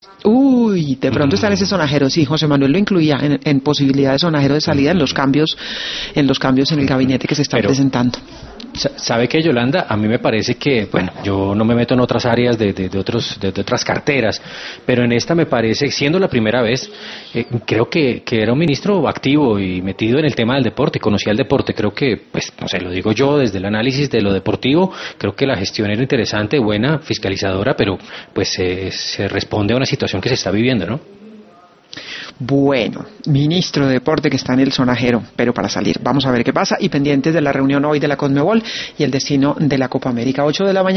Uy, de pronto está en ese sonajero, sí, José Manuel lo incluía en posibilidad de sonajero de salida en los cambios en el gabinete que se están Pero, presentando. ¿sabe qué, Yolanda? A mí me parece que, bueno, yo no me meto en otras áreas de otras carteras, pero en esta me parece, siendo la primera vez, creo que era un ministro activo y metido en el tema del deporte, conocía el deporte. Creo que, pues, no sé, lo digo yo desde el análisis de lo deportivo, creo que la gestión era interesante, buena, fiscalizadora, pero pues se responde a una situación que se está viviendo, ¿no? Bueno, ministro de Deporte que está en el sonajero, pero para salir. Vamos a ver qué pasa y pendientes de la reunión hoy de la Conmebol y el destino de la Copa América. 8 de la mañana.